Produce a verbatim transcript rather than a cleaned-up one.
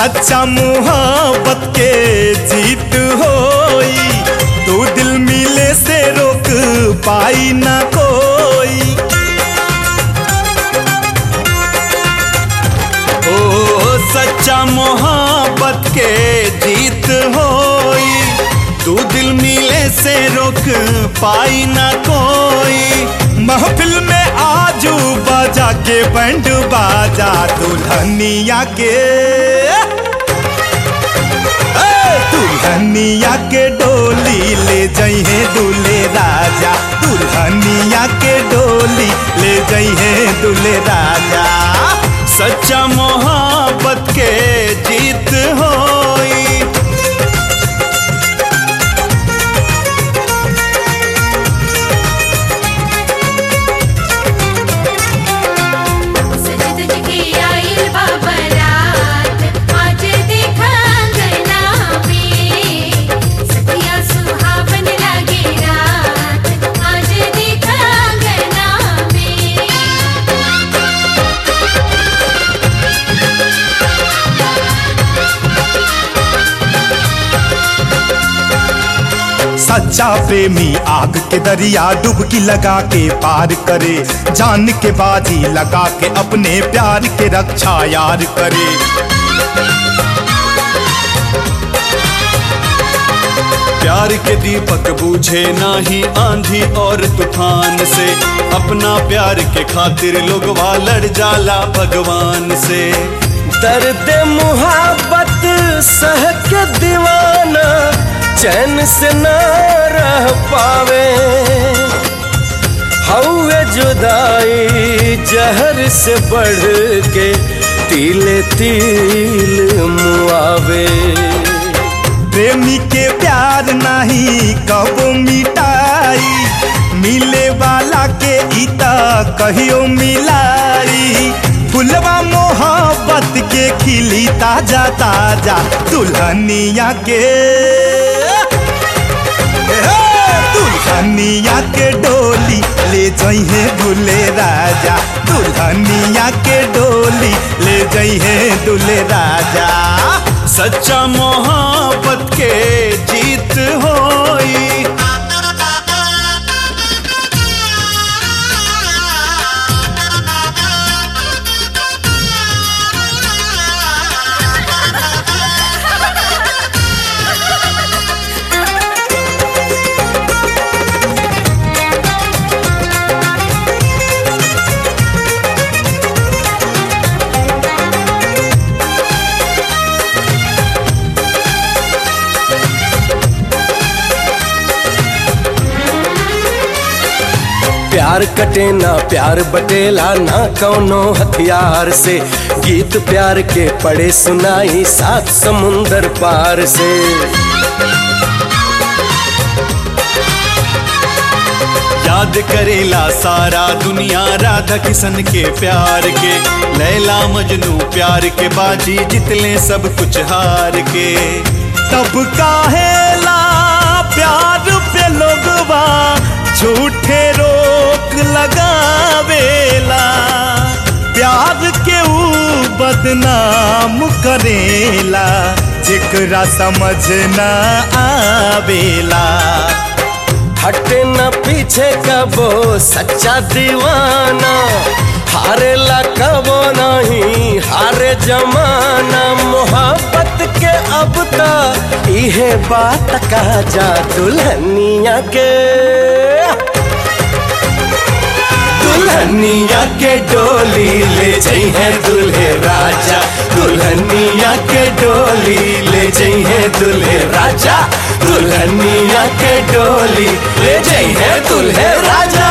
सच्चा मोहब्बत के जीत होई, तू दिल मिले से रोक पाई ना कोई। ओ सच्चा मोहब्बत के जीत होई, तू दिल मिले से रोक पाई ना कोई। महफिल में आजू बाजा के बैंड बाजा दुल्हनिया के, दुल्हनिया के डोली ले जइहे दूल्हे राजा, दुल्हनिया के डोली ले जइहे दूल्हे राजा। सच्चा मोहब्बत के जीत होई। सच्चा प्रेमी आग के दरिया डुबकी लगा के पार करे, जान के बाजी लगा के अपने प्यार के रक्षा यार करे। प्यार के दीपक बूझे नाही आंधी और तूफान से, अपना प्यार के खातिर लोगवा लड़ जाला भगवान से। दर्द मुहब्बत सह के दीवाना चैन से न रह पावे, हौवे जुदाई जहर से बढ़ के तिले तिल मुआवे। प्रेमी के प्यार नहीं कब मिटाई, मिले वाला के इता कहियो मिलाई। फुलवा मोहब्बत के खिली ताजा ताजा दुल्हनिया के, दुल्हनिया के डोली ले जइहे दूल्हे राजा, दुल्हनिया के डोली ले जइहे दूल्हे राजा। सच्चा मोहब्बत के जीत होई। प्यार कटे ना प्यार बटेला ना कौनो हथियार से, गीत प्यार के पड़े सुनाई सात समुंदर पार से। याद करेला सारा दुनिया राधा किशन के प्यार के, लैला मजनू प्यार के बाजी जितले सब कुछ हार के। तब काहेला प्यार पे लोगवा झूठे रोक लगावेला, प्यार के ऊ बदनाम करेला जेकरा समझ न आवेला। हटे न पीछे कबो सच्चा दीवाना, हारेला कबो नहीं हारे जमाना। मोहब्बत के अब तक इहे बात का जा दुल्हनिया के, दुल्हनिया के डोली ले जइहे दूल्हे राजा, दुल्हनिया के डोली ले जइहे दूल्हे राजा, दुल्हनिया के डोली ले जइहे दूल्हे राजा।